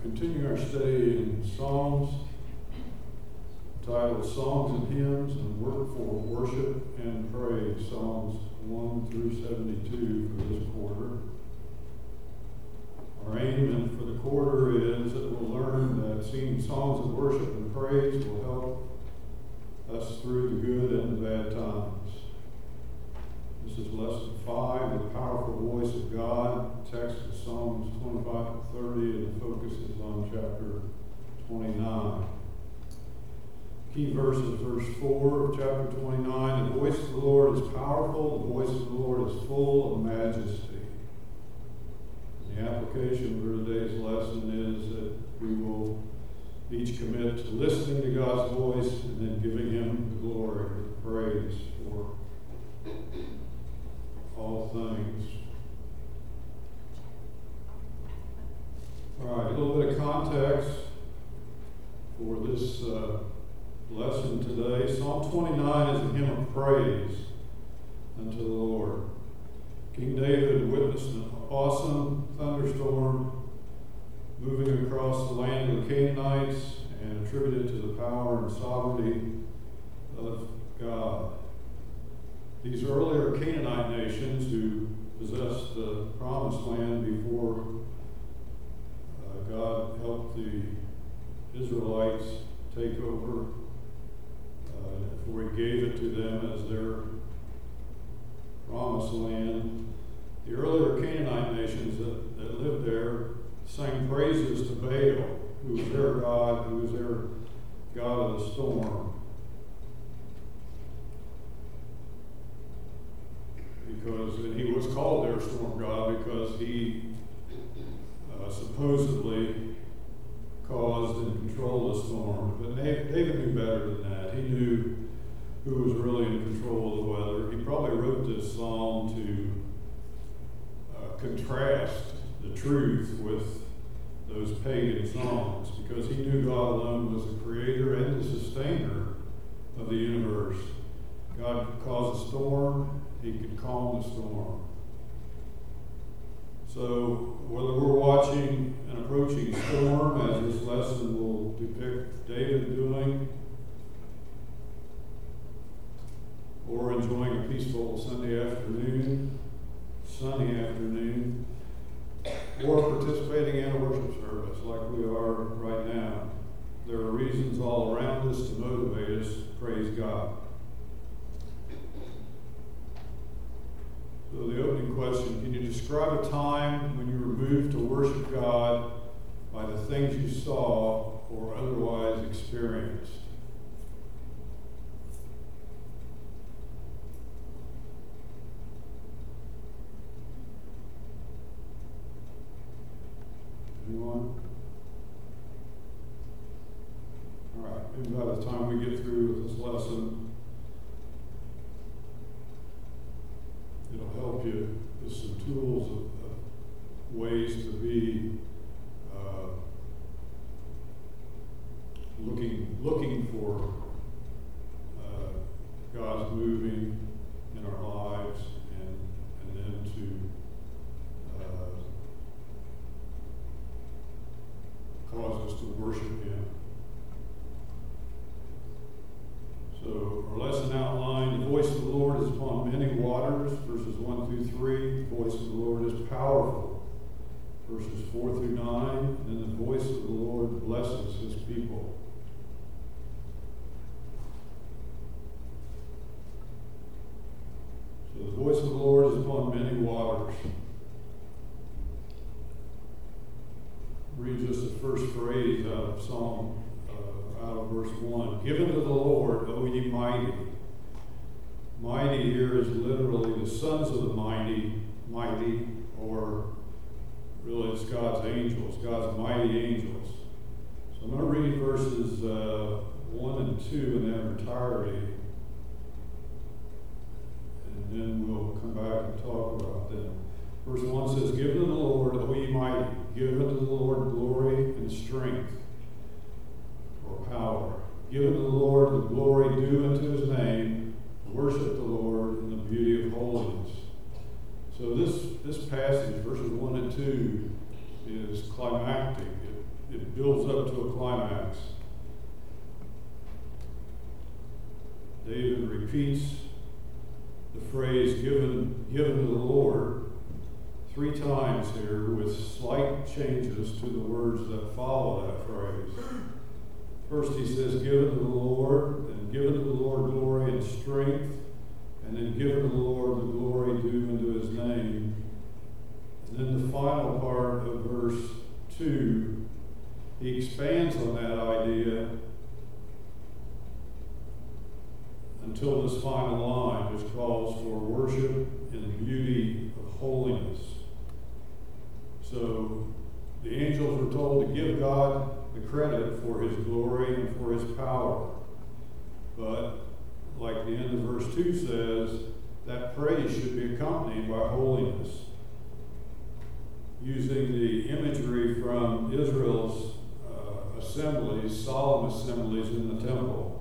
Continue our study in Psalms, titled Songs and Hymns and Work for Worship and Praise, Psalms 1 through 72 for this quarter. Our aim for the quarter is that we'll learn that singing songs of worship and praise will help us through the good and the bad times. This is lesson 5, the powerful voice of God. Text is Psalms 25 to 30, and the focus is on chapter 29. Key verses, verse 4 of chapter 29, the voice of the Lord is powerful, the voice of the Lord is full of majesty. The application for today's lesson is that we will each commit to listening to God's voice and then giving Him the glory, the praise for all things. All right, a little bit of context for this lesson today. Psalm 29 is a hymn of praise unto the Lord. King David witnessed an awesome thunderstorm moving across the land of the Canaanites and attributed to the power and sovereignty of God. These earlier Canaanite nations who possessed the promised land before God helped the Israelites take over, before He gave it to them as their promised land. The earlier Canaanite nations that lived there sang praises to Baal, who was their god, who was their god of the storm. And he was called their storm god because he supposedly caused and controlled the storm. But David knew better than that. He knew who was really in control of the weather. He probably wrote this psalm to contrast the truth with those pagan songs, because he knew God alone was the creator and the sustainer of the universe. God could cause a storm. He could calm the storm. So whether we're watching an approaching storm, as this lesson will depict David doing, or enjoying a peaceful sunny afternoon, or participating in a worship service like we are right now, there are reasons all around us to motivate us to praise God. So the opening question, can you describe a time when you were moved to worship God by the things you saw or otherwise experienced? Anyone? All right, maybe by the time we get through this lesson, it'll help you with some tools of ways to be looking for God's moving in our lives, and then to cause us to worship Him. So our lesson outline, the voice of the Lord is upon many waters, verses 1 through 3. The voice of the Lord is powerful, verses 4 through 9. And then the voice of the Lord blesses His people. So the voice of the Lord is upon many waters. Read just the first phrase out of Psalm, out of verse 1. Give unto the Lord, O ye mighty. Mighty here is literally the sons of the mighty, or really it's God's angels, God's mighty angels. So I'm going to read verses 1 and 2 in their entirety, and then we'll come back and talk about them. Verse 1 says, Give unto the Lord, O ye mighty. Give unto the Lord glory and strength, or power. Give unto the Lord the glory due unto His name. Worship the Lord in the beauty of holiness. So this passage, verses 1 and 2, is climactic. it builds up to a climax. David repeats the phrase given to the Lord 3 times here with slight changes to the words that follow that phrase. First he says, given to the Lord, then given to the Lord glory and strength, and then given to the Lord the glory due unto his name. And then the final part of verse 2, he expands on that idea until this final line, which calls for worship in the beauty of holiness. So the angels were told to give God the credit for his glory and for his power. But like the end of verse 2 says, that praise should be accompanied by holiness. Using the imagery from Israel's assemblies, solemn assemblies in the temple.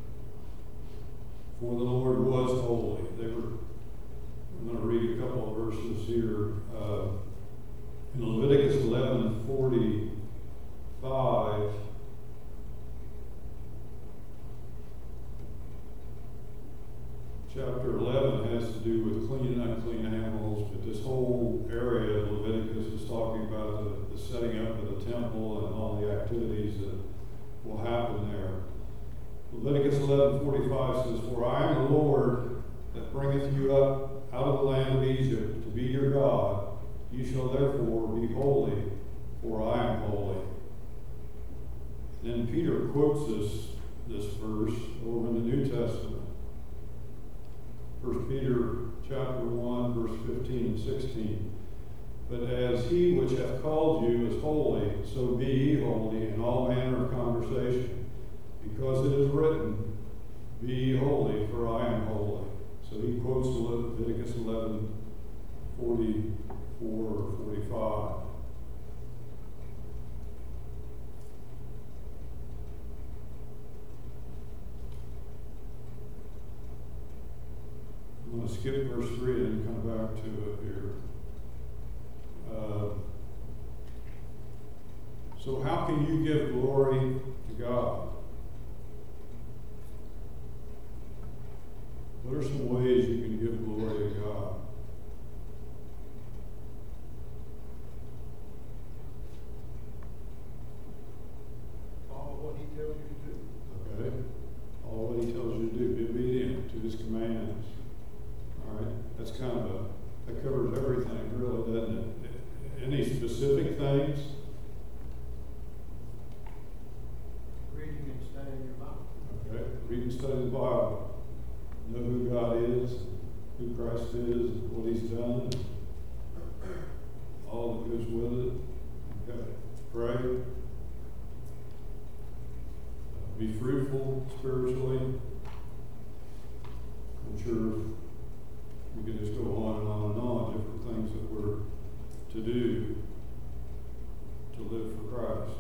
For the Lord was holy. I'm going to read a couple of verses here. In Leviticus 11:45, chapter 11 has to do with clean and unclean animals, but this whole area of Leviticus is talking about the setting up of the temple and all the activities that will happen there. Leviticus 11:45 says, For I am the Lord that bringeth you up out of the land of Egypt to be your God. You shall therefore be holy, for I am holy. And then Peter quotes this verse over in the New Testament. 1 Peter chapter 1, verse 15 and 16. But as he which hath called you is holy, so be ye holy in all manner of conversation. Because it is written, Be ye holy, for I am holy. So he quotes Leviticus 11:44 or 45. I'm going to skip verse 3 and come back to it here. So how can you give glory to God? What are some ways you can give glory to God? Follow what he tells you to do. Okay? All what he tells you to do. Be obedient to his commands. All right? That's kind of that covers everything, really, doesn't it? Any specific things? Reading and studying your Bible. Okay? Read and study the Bible. Know who God is, who Christ is, what he's done, all that goes with it. Okay. Pray. Be fruitful spiritually. I'm sure we could just go on and on and on, different things that we're to do to live for Christ.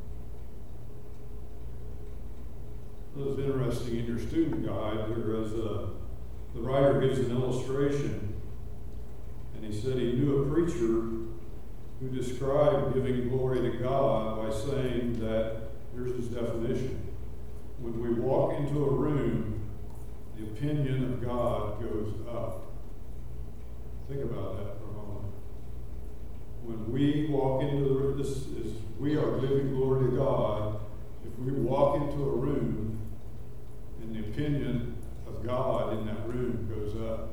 It was interesting in your student guide, the writer gives an illustration, and he said he knew a preacher who described giving glory to God by saying that, here's his definition, when we walk into a room, the opinion of God goes up. Think about that for a moment. When we walk into we are giving glory to God. If we walk into a room and the opinion of God in that room goes up.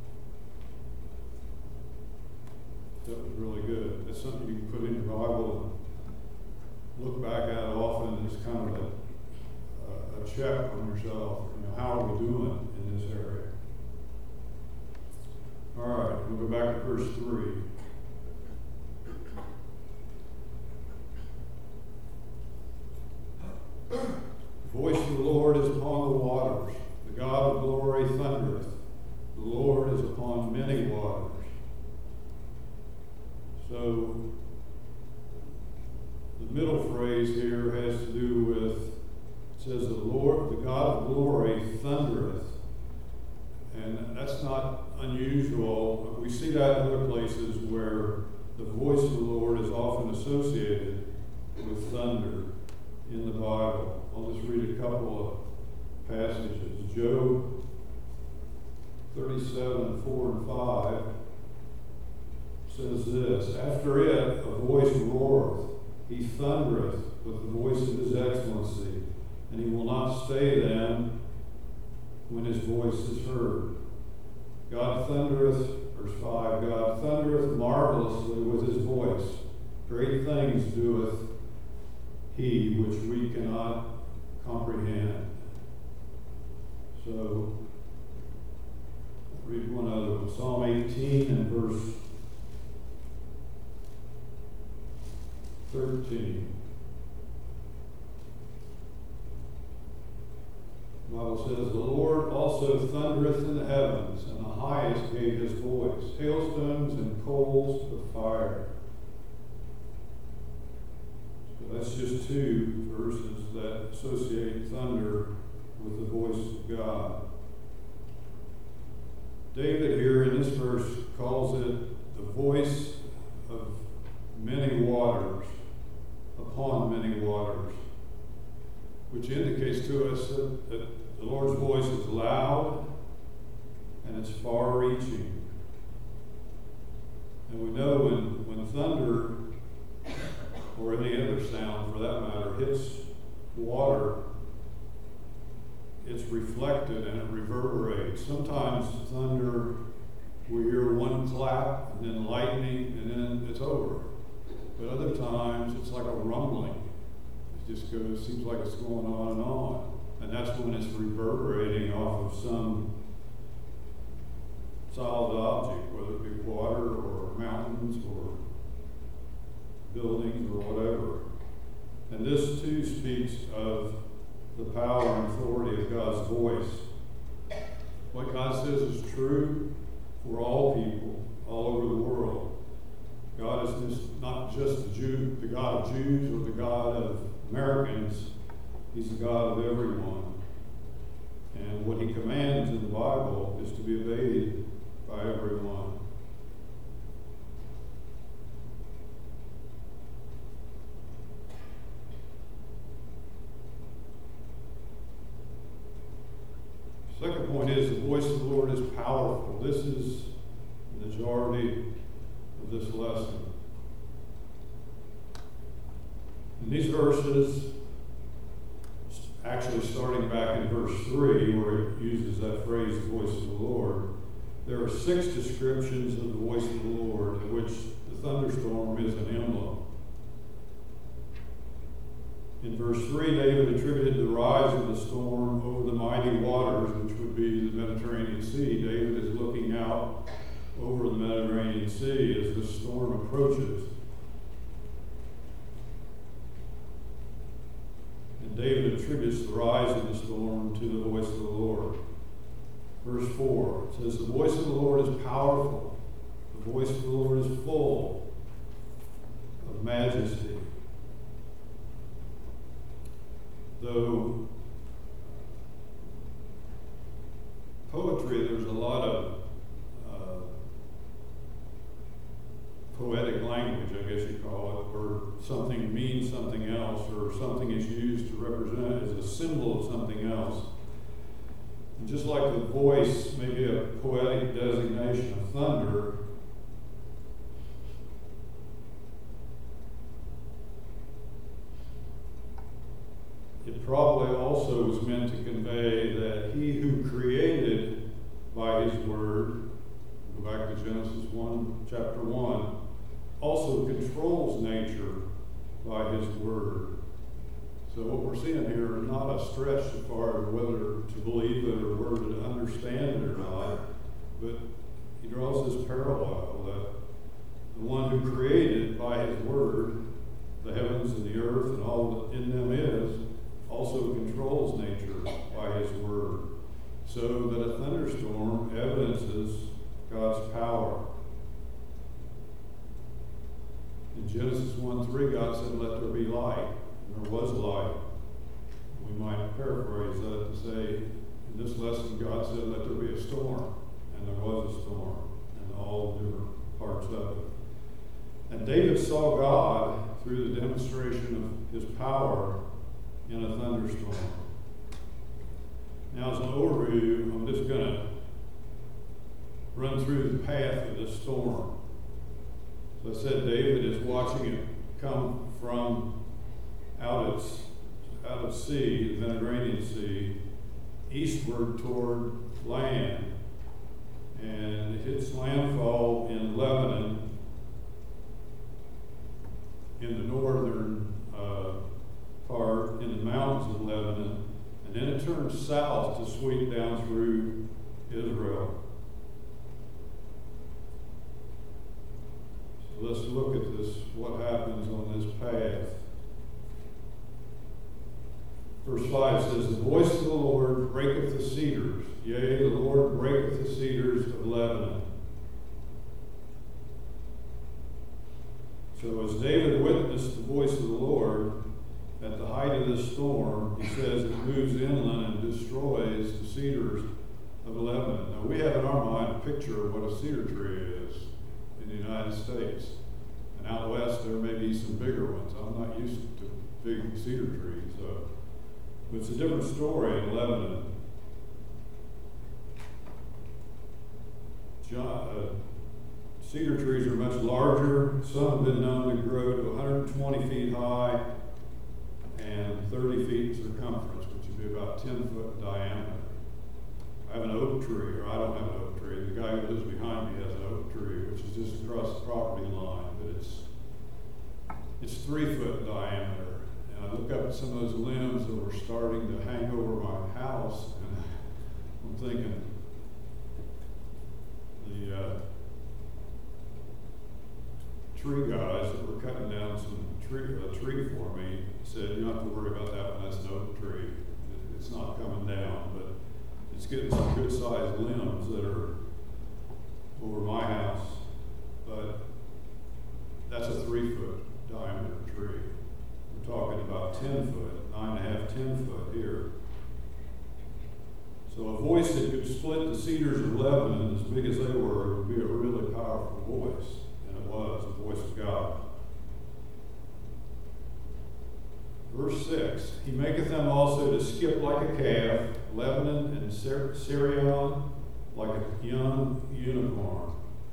That was really good. That's something you can put in your Bible and look back at often as kind of a check on yourself. How are we doing in this area? All right, we'll go back to verse 3. The voice of the Lord is upon the waters. The God of glory thundereth. The Lord is upon many waters. So, the middle phrase here has to do with, it says, the Lord, the God of glory thundereth. And that's not unusual. We see that in other places where the voice of the Lord is often associated with thunder in the Bible. I'll just read a couple of passages. Job 37, 4 and 5 says this, "After it a voice roareth, he thundereth with the voice of his excellency, and he will not stay them when his voice is heard. God thundereth," verse 5, "God thundereth marvelously with his voice. Great things doeth he which we cannot comprehend." So, I'll read one other one. Psalm 18 and verse 13. The Bible says, "The Lord also thundereth in the heavens, and the highest gave his voice, hailstones and coals of fire." So that's just two verses that associate thunder with the voice of God. David here in this verse calls it the voice of many waters upon many waters, which indicates to us that the Lord's voice is loud and it's far-reaching. And we know when thunder, or any other sound for that matter, hits water, it's reflected and it reverberates. Sometimes thunder, we hear one clap and then lightning and then it's over. But other times it's like a rumbling. It just goes, seems like it's going on and on. And that's when it's reverberating off of some solid object, whether it be water or mountains or buildings or whatever. And this too speaks of the power and authority of God's voice. What God says is true for all people, all over the world. God is not just the God of Jews or the God of Americans. He's the God of everyone. And what he commands in the Bible is to be obeyed by everyone. Second point is the voice of the Lord is powerful. This is the majority of this lesson. In these verses, actually starting back in verse 3, where it uses that phrase, the voice of the Lord, there are 6 descriptions of the voice of the Lord, in which the thunderstorm is an emblem. In verse 3, David attributed the rise of the storm over the mighty waters, which would be the Mediterranean Sea. David is looking out over the Mediterranean Sea as the storm approaches. And David attributes the rise of the storm to the voice of the Lord. Verse 4 says, "The voice of the Lord is powerful. The voice of the Lord is full of majesty." Though poetry, there's a lot of poetic language, I guess you call it, where something means something else, or something is used to represent as a symbol of something else. And just like the voice may be a poetic designation of thunder, it probably also was meant to convey that he who created by his word, go back to Genesis 1, chapter 1, also controls nature by his word. So what we're seeing here is not a stretch as far as whether to believe it or whether to understand it or not, but he draws this parallel that the one who created by his word the heavens and the earth and all that in them is, also controls nature by his word, so that a thunderstorm evidences God's power. In Genesis 1:3, God said, "Let there be light," and there was light. We might paraphrase that to say, in this lesson, God said, "Let there be a storm," and there was a storm, and all different parts of it. And David saw God through the demonstration of his power in a thunderstorm. Now, as an overview, I'm just going to run through the path of this storm. So I said David is watching it come from out of sea, the Mediterranean Sea, eastward toward land. And it hits landfall in Lebanon, in the northern part, in the mountains of Lebanon, and then it turns south to sweep down through Israel. So let's look at this, what happens on this path. Verse 5 says, "The voice of the Lord breaketh the cedars, yea, the Lord breaketh the cedars of Lebanon." So as David witnessed the voice of the Lord at the height of this storm, he says it moves inland and destroys the cedars of Lebanon. Now we have in our mind a picture of what a cedar tree is in the United States. And out west there may be some bigger ones. I'm not used to big cedar trees, so. But it's a different story in Lebanon. Cedar trees are much larger. Some have been known to grow to 120 feet high and 30 feet in circumference, which would be about 10 foot in diameter. I have an oak tree, or I don't have an oak tree. The guy who lives behind me has an oak tree, which is just across the property line, but it's 3 foot in diameter. And I look up at some of those limbs that were starting to hang over my house, and I'm thinking, the tree guys that were cutting down a tree for me said, "You don't have to worry about that one, that's an oak tree. It's not coming down, but it's getting some good sized limbs that are over my house." But that's a 3 foot diameter tree. We're talking about 10 foot, 9.5, 10 foot here. So a voice that could split the cedars of Lebanon as big as they were would be a really powerful voice. And it was the voice of God. Verse 6, "He maketh them also to skip like a calf, Lebanon and Sirion like a young unicorn."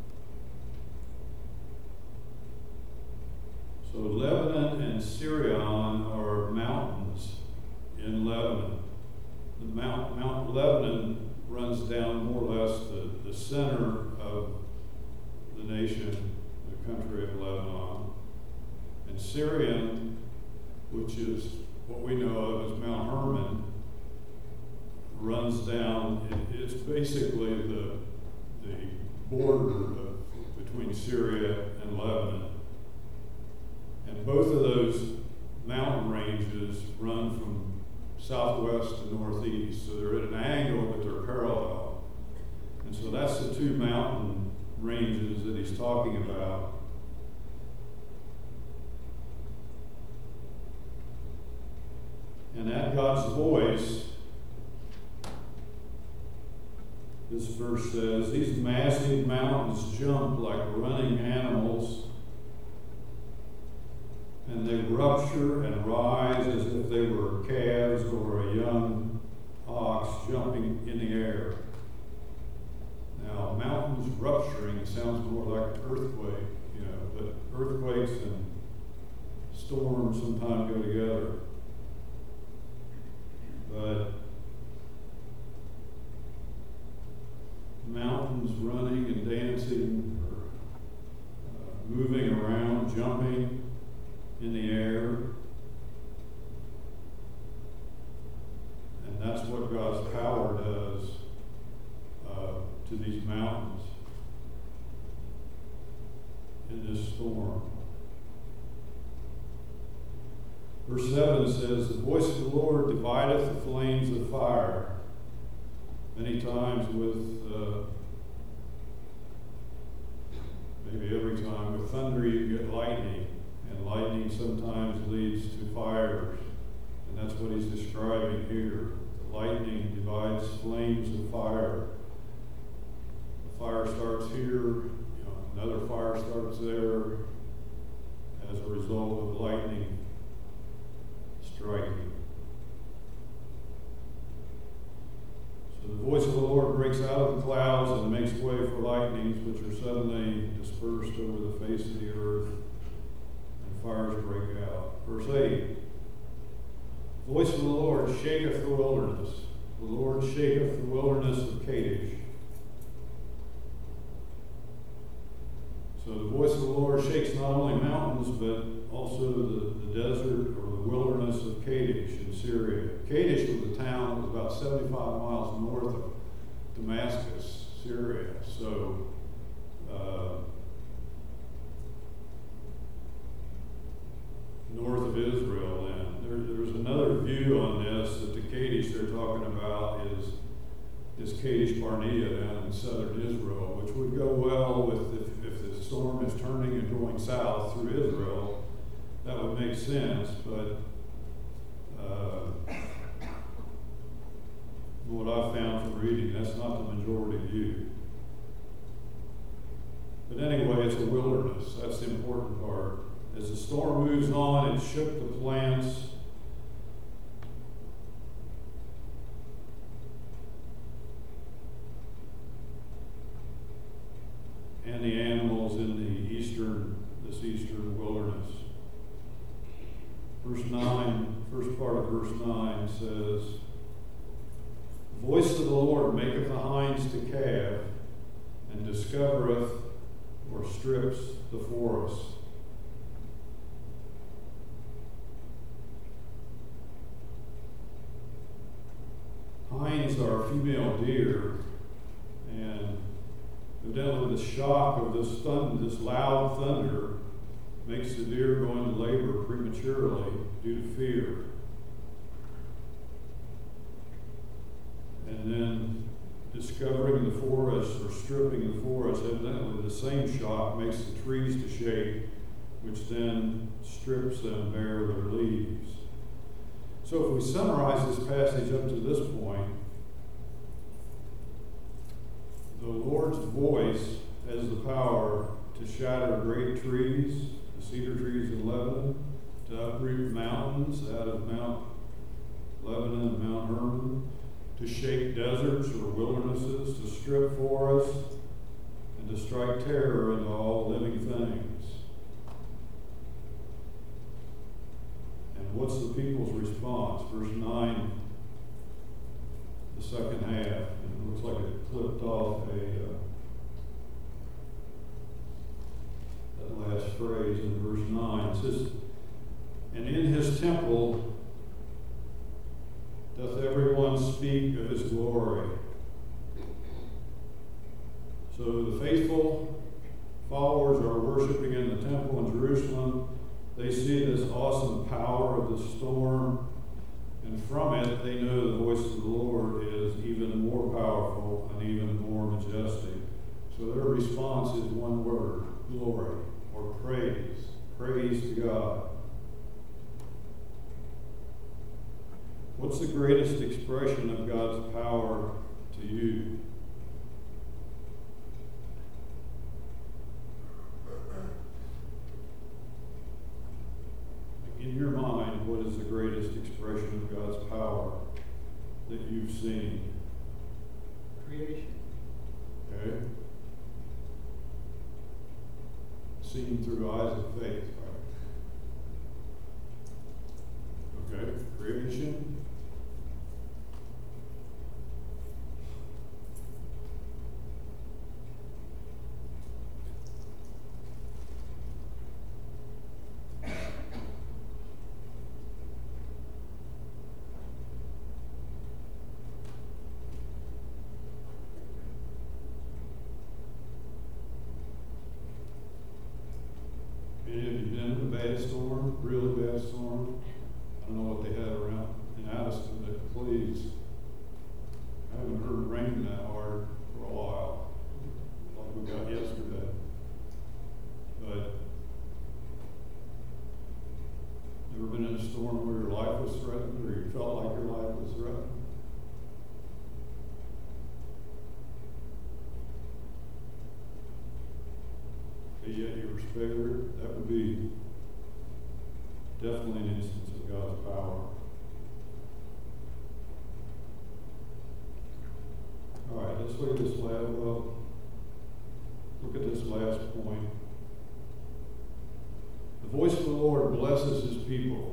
So Lebanon and Sirion are mountains in Lebanon. Mount Lebanon runs down more or less the center of the nation, the country of Lebanon. And Sirion, which is what we know of as Mount Hermon, runs down. It's basically the border between Syria and Lebanon. And both of those mountain ranges run from southwest to northeast. So they're at an angle, but they're parallel. And so that's the two mountain ranges that he's talking about. And at God's voice, this verse says, "These massive mountains jump like running animals, and they rupture and rise as if they were calves or a young ox jumping in the air." Now, mountains rupturing sounds more like an earthquake, but earthquakes and storms sometimes go together. But mountains running and dancing, or moving around, jumping in the air. And that's what God's power does to these mountains in this storm. Verse 7 says, "The voice of the Lord divideth the flames of fire." Many times maybe every time with thunder you get lightning. And lightning sometimes leads to fires. And that's what he's describing here. The lightning divides flames of fire. The fire starts here, another fire starts there, result of lightning striking. So the voice of the Lord breaks out of the clouds and makes way for lightnings, which are suddenly dispersed over the face of the earth, and fires break out. Verse 8, the voice of the Lord shaketh the wilderness. The Lord shaketh the wilderness of Kadesh. So the voice of the Lord shakes not only mountains, but also the desert or the wilderness of Kadesh in Syria. Kadesh was a town that was about 75 miles north of Damascus, Syria. So north of Israel then. There's another view on this, that the Kadesh they're talking about is Kadesh Barnea down in southern Israel, which would go well with if the storm is turning and going south through Israel. That would make sense, but what I've found from reading, that's not the majority view. But anyway, it's a wilderness. That's the important part. As the storm moves on, it shook the plants. And the animals in this eastern wilderness. Verse 9, first part of verse 9 says, the voice of the Lord maketh the hinds to calve, and discovereth or strips the forest. Hinds are female deer, and evidently the shock of this loud thunder makes the deer go into labor prematurely due to fear. And then discovering the forest or stripping the forest, evidently the same shock makes the trees to shake, which then strips them bare of their leaves. So if we summarize this passage up to this point, the Lord's voice has the power to shatter great trees, the cedar trees in Lebanon, to uproot mountains out of Mount Lebanon and Mount Hermon, to shake deserts or wildernesses, to strip forests, and to strike terror into all living things. And what's the people's response? Verse 9, the second half. It looks like it clipped off that last phrase in verse 9. It says, and in his temple doth everyone speak of his glory. So the faithful followers are worshiping in the temple in Jerusalem. They see this awesome power of the storm, and from it they know the voice of the Lord is even more powerful and even more majestic. So their response is one word: glory, or praise. Praise to God. What's the greatest expression of God's power to you? In your mind, what is the greatest expression of God's power that you've seen? Creation. Okay? Seen through eyes of faith, right? Okay? Creation. Bad storm, really bad storm. I don't know what they had around in Addison, but please, I haven't heard rain that hard for a while, like we got yesterday. But never been in a storm where your life was threatened, or you felt like your life was threatened? And yet you were spared. That would be Definitely an instance of God's power. All right, let's look at this look at this last point. The voice of the Lord blesses his people.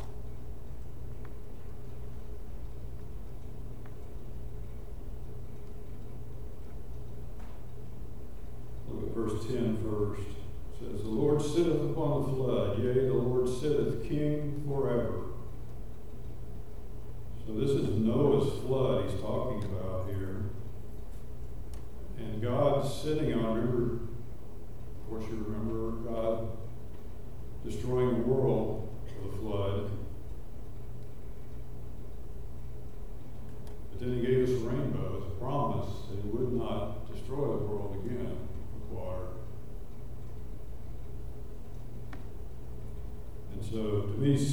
Look at verse 10 first. It says, the Lord sitteth upon the flood, yea, the Lord sitteth king forever. So this is Noah's flood he's talking about here. And God's sitting on, remember, of course you remember God destroying the world with a flood. But then he gave us a rainbow as a promise that he would not destroy the world again with water. And so to me,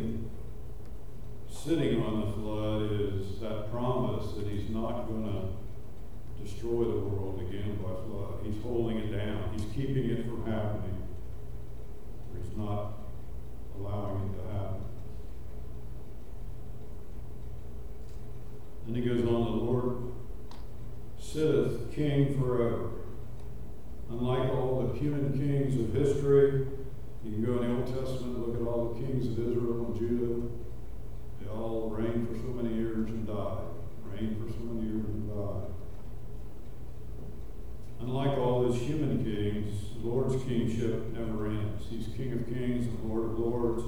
sitting on the flood is that promise that he's not going to destroy the world again by flood. He's holding it down. He's keeping it from happening. He's not allowing it to happen. Then he goes on, the Lord sitteth king forever. Unlike all the human kings of history, you can go in the Old Testament and look at all the kings of Israel and Judah. They all reigned for so many years and died. Reigned for so many years and died. Unlike all those human kings, the Lord's kingship never ends. He's King of Kings and Lord of Lords.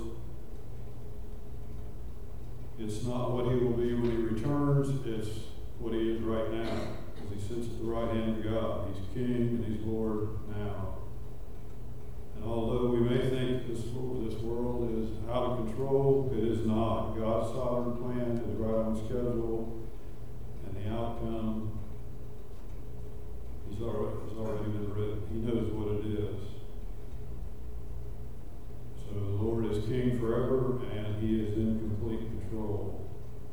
It's not what he will be when he returns, it's what he is right now. Because he sits at the right hand of God. He's King and he's Lord now. And although we may think this world is out of control, it is not. God's sovereign plan is right on schedule, and the outcome has already been written. He knows what it is. So the Lord is King forever, and he is in complete control.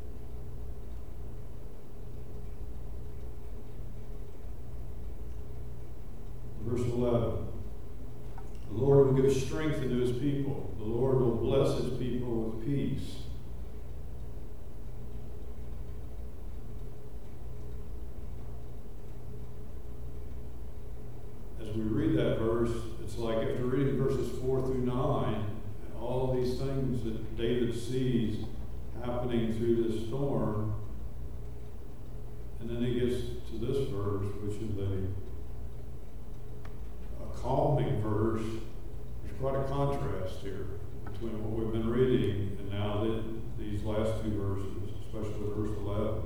Verse 11. The Lord will give strength unto his people. The Lord will bless his people with peace. As we read that verse, it's like after reading verses 4 through 9, and all these things that David sees happening through this storm, and then he gets to this verse, which is a calming verse. There's quite a contrast here between what we've been reading and now these last two verses, especially verse 11.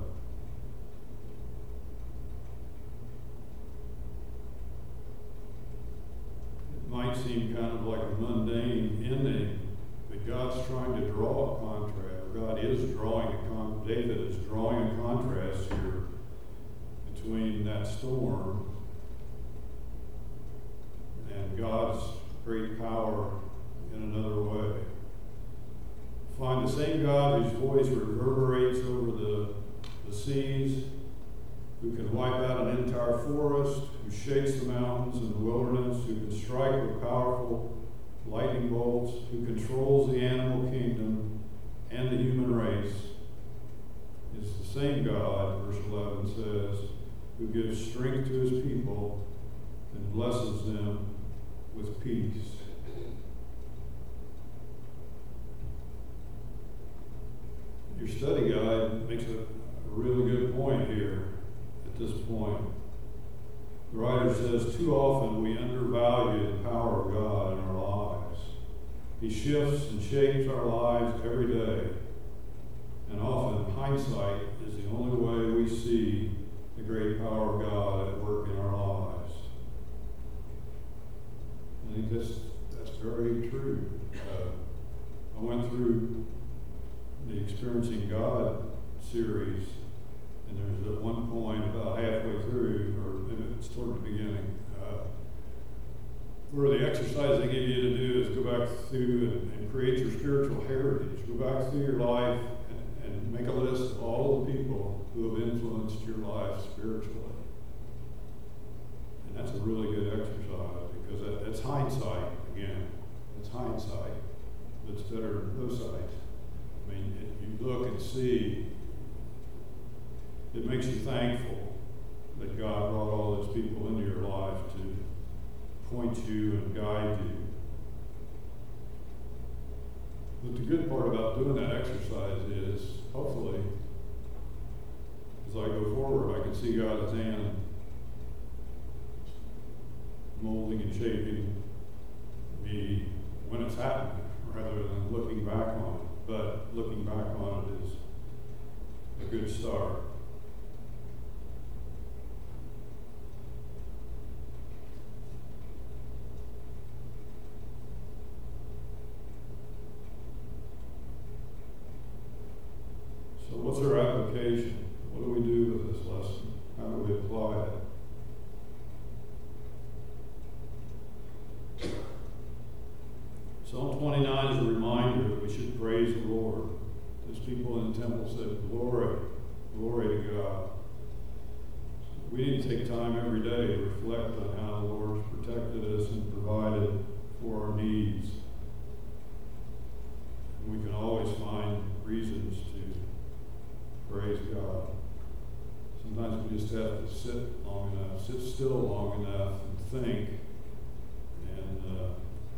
It might seem kind of like a mundane ending, but God's trying to draw a contrast. God is David is drawing a contrast here between that storm and God's great power in another way. Find the same God whose voice reverberates over the seas, who can wipe out an entire forest, who shakes the mountains and the wilderness, who can strike with powerful lightning bolts, who controls the animal kingdom and the human race, is the same God, verse 11 says, who gives strength to his people and blesses them with peace. Your study guide makes a really good point here at this point. The writer says, too often we undervalue the power of God in our lives. He shifts and shapes our lives every day. And often hindsight is the only way we see the great power of God at work in our lives. I think that's very true. I went through the Experiencing God series, and there's at one point about halfway through, or maybe it's toward the beginning, where the exercise they give you to do is go back through and create your spiritual heritage. Go back through your life and make a list of all the people who have influenced your life spiritually. And that's a really good exercise, because that's hindsight, again. It's hindsight. that's better than Hushai. I mean, you look and see, it makes you thankful that God brought all those people into your life to point you and guide you. But the good part about doing that exercise is, hopefully, as I go forward, I can see God's hand molding and shaping me when it's happening, rather than looking back on it. But looking back on it is a good start. So what's our application? What do we do with this lesson? How do we apply it? Psalm 29 is a reminder that we should praise the Lord. As people in the temple said, glory, glory to God. So we need to take time every day to reflect on how the Lord's protected us and provided for our needs. And we can always find reasons to praise God. Sometimes we just have to sit still long enough and think, and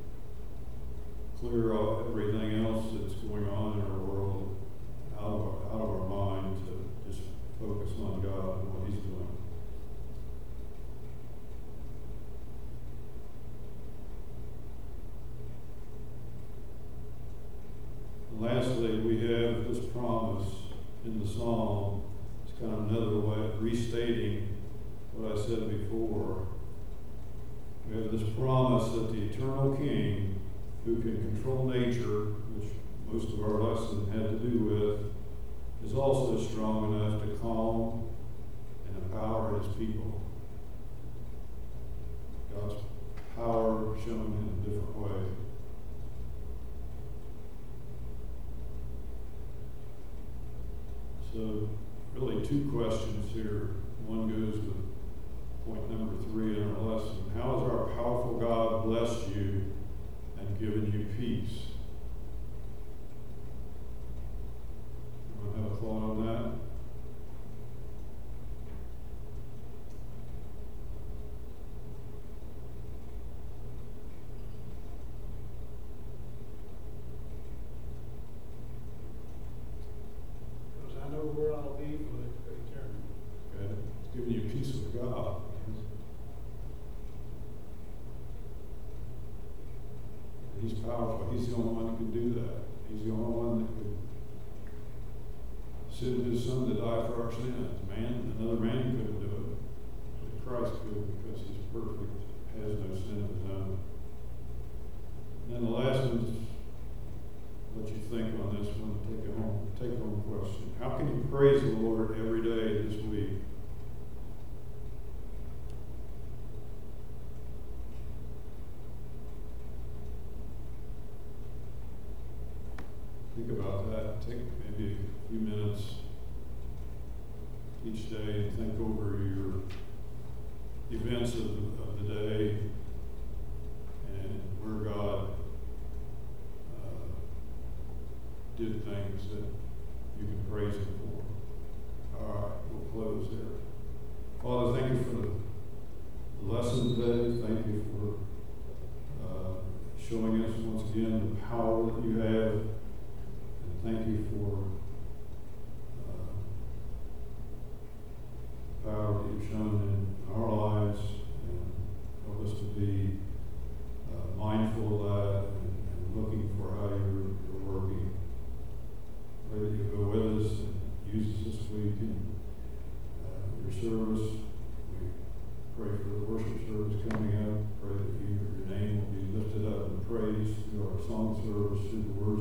clear out everything else that's going on in our world out of our mind to just focus on God and what He's doing. And lastly, we have this promise in the Psalm. It's kind of another way of restating what I said before. We have this promise that the eternal King, who can control nature, which most of our lesson had to do with, is also strong enough to calm and empower His people. God's power shown in a different way. So, really two questions here. One goes with point number 3 in our lesson. How has our powerful God blessed you and given you peace? You want to have a thought on that? Because I know where I'll be for eternity. Okay. It's giving you peace with God. He's powerful. He's the only one that can do that. He's the only one that could send His Son to die for our sins. Another man couldn't do it. But Christ could, because He's perfect, has no sin of His own. And then the last one is, let you think on this one, take home question. How can you praise the Lord every day this week? Think about that. Take maybe a few minutes each day and think over your events of the day and where God did things that you can praise Him for. All right, we'll close there. Father, thank you for the lesson today. Thank you for showing us once again the power that you have. Thank you for the power that you've shown in our lives, and help us to be mindful of that and looking for how you're working. Pray that you go with us and use us this week in your service. We pray for the worship service coming up. Pray that your name will be lifted up and praised through our song service, through the word